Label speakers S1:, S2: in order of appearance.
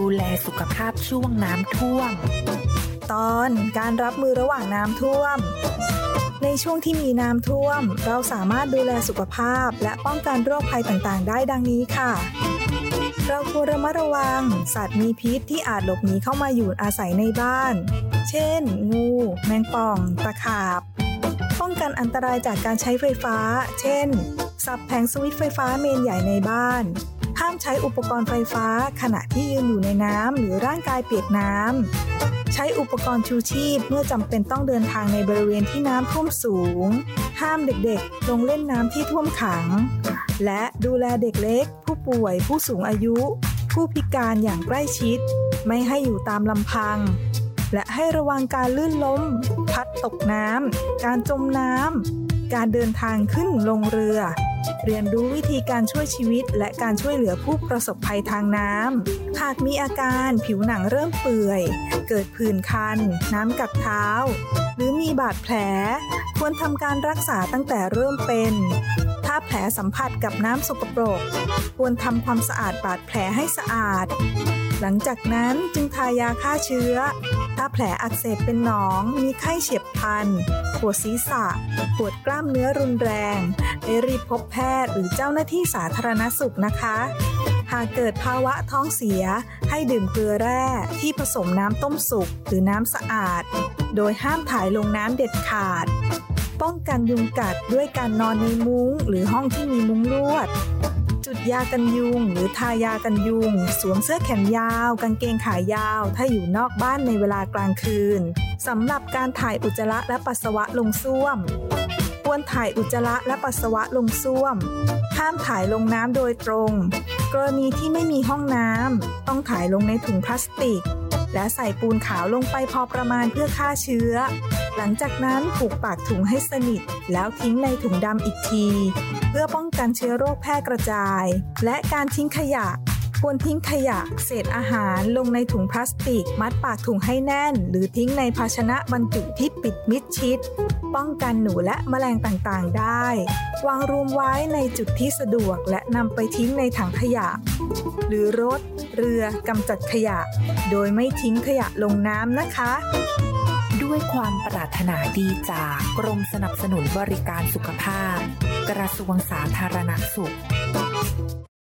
S1: แลสุขภาพช่วงน้ำท่วม
S2: ตอนการรับมือระหว่างน้ำท่วมในช่วงที่มีน้ำท่วมเราสามารถดูแลสุขภาพและป้องกันโรคภัยต่างๆได้ดังนี้ค่ะเราควรระมัดระวังสัตว์มีพิษที่อาจหลบหนีเข้ามาอยู่อาศัยในบ้านเช่นงูแมงป่องตะขาบป้องกันอันตรายจากการใช้ไฟฟ้าเช่นสับแผงสวิตช์ไฟฟ้าเมนใหญ่ในบ้านห้ามใช้อุปกรณ์ไฟฟ้าขณะที่ยืนอยู่ในน้ำหรือร่างกายเปียกน้ำใช้อุปกรณ์ชูชีพเมื่อจำเป็นต้องเดินทางในบริเวณที่น้ำท่วมสูงห้ามเด็กๆลงเล่นน้ำที่ท่วมขังและดูแลเด็กเล็กผู้ป่วยผู้สูงอายุผู้พิการอย่างใกล้ชิดไม่ให้อยู่ตามลำพังและให้ระวังการลื่นล้มพัดตกน้ำการจมน้ำการเดินทางขึ้นลงเรือเรียนรู้วิธีการช่วยชีวิตและการช่วยเหลือผู้ประสบภัยทางน้ำหากมีอาการผิวหนังเริ่มเปื่อยเกิดผื่นคันน้ำกัดเท้าหรือมีบาดแผลควรทำการรักษาตั้งแต่เริ่มเป็นถ้าแผลสัมผัสกับน้ำสกปรกควรทำความสะอาดบาดแผลให้สะอาดหลังจากนั้นจึงทายาฆ่าเชื้อถ้าแผลอักเสบเป็นหนองมีไข้เฉียบพลันปวดศีรษะปวดกล้ามเนื้อรุนแรงให้รีบพบแพทย์หรือเจ้าหน้าที่สาธารณสุขนะคะหากเกิดภาวะท้องเสียให้ดื่มเกลือแร่ที่ผสมน้ำต้มสุกหรือน้ำสะอาดโดยห้ามถ่ายลงน้ำเด็ดขาดป้องกันยุงกัดด้วยการนอนในมุ้งหรือห้องที่มีมุ้งลวดจุดยากันยุงหรือทายากันยุงสวมเสื้อแขนยาวกางเกงขายาวถ้าอยู่นอกบ้านในเวลากลางคืนสำหรับการถ่ายอุจจาระและปัสสาวะลงส้วมควรถ่ายอุจจาระและปัสสาวะลงส้วมห้ามถ่ายลงน้ำโดยตรงกรณีที่ไม่มีห้องน้ำต้องถ่ายลงในถุงพลาสติกและใส่ปูนขาวลงไปพอประมาณเพื่อฆ่าเชื้อหลังจากนั้นผูกปากถุงให้สนิทแล้วทิ้งในถุงดำอีกทีเพื่อป้องกันเชื้อโรคแพร่กระจายและการทิ้งขยะควรทิ้งขยะเศษอาหารลงในถุงพลาสติกมัดปากถุงให้แน่นหรือทิ้งในภาชนะบรรจุที่ปิดมิดชิดป้องกันหนูและแมลงต่างๆได้วางรวมไว้ในจุดที่สะดวกและนำไปทิ้งในถังขยะหรือรถเรือกำจัดขยะโดยไม่ทิ้งขยะลงน้ำนะคะ
S1: ด้วยความปรารถนาดีจากกรมสนับสนุนบริการสุขภาพกระทรวงสาธารณสุข